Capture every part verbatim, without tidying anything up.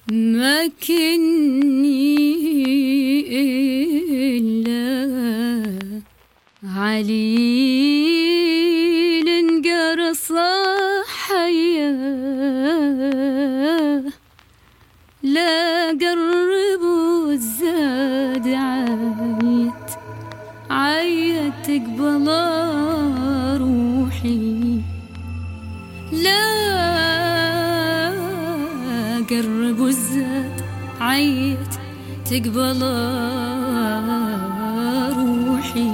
مكني إلا عليل انقرص حياه، لا قربوا الزاد عايت عايت تقبل روحي، لا قربوا الزاد عايت تقبل روحي.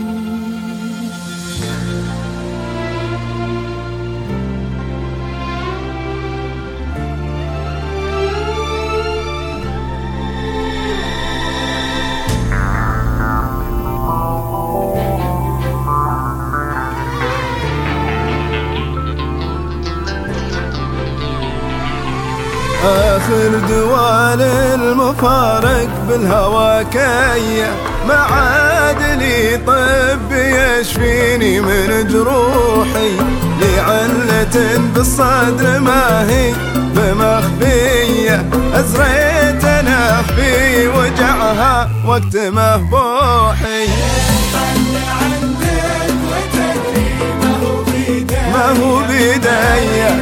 آخر دوال المفارق بالهوى كيا، ما عاد لي طب يشفيني من جروحي، لعلة بالصدر ما هي بمخفية، أزريت أنا في وجعها وقت مهبوحي. ما هو بيدي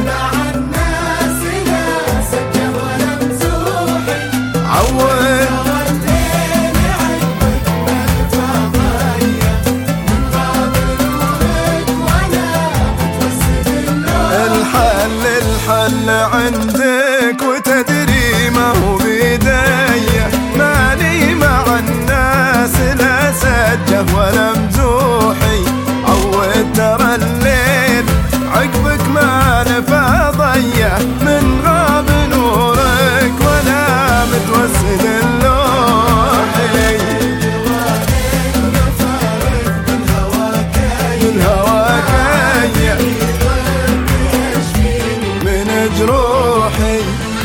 الحل الحل عندك وتدري ما هو بيدي، مالي مع الناس لا سجه ولا مزوحي، عود ترى الليل عقبك ما نفى ضيه، من غاب نورك ولا متوسد اللوحي. الهوى كي من جروحي.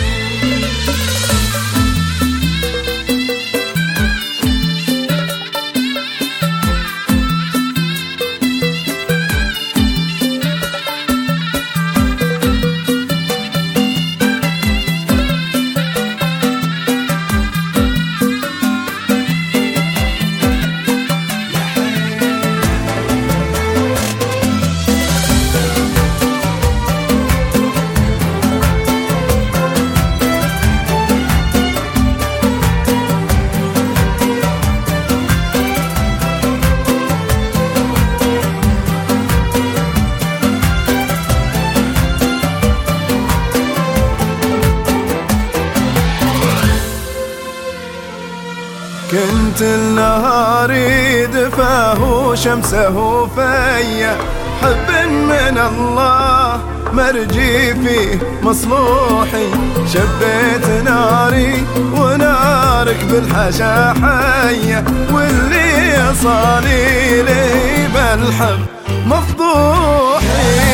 كنت النهار يدفاه شمسه فيا، حب من الله مرجي فيه مصلوحي، شبيت ناري ونارك بالحشا حية، واللي صالي لي بالحب مفضوحي.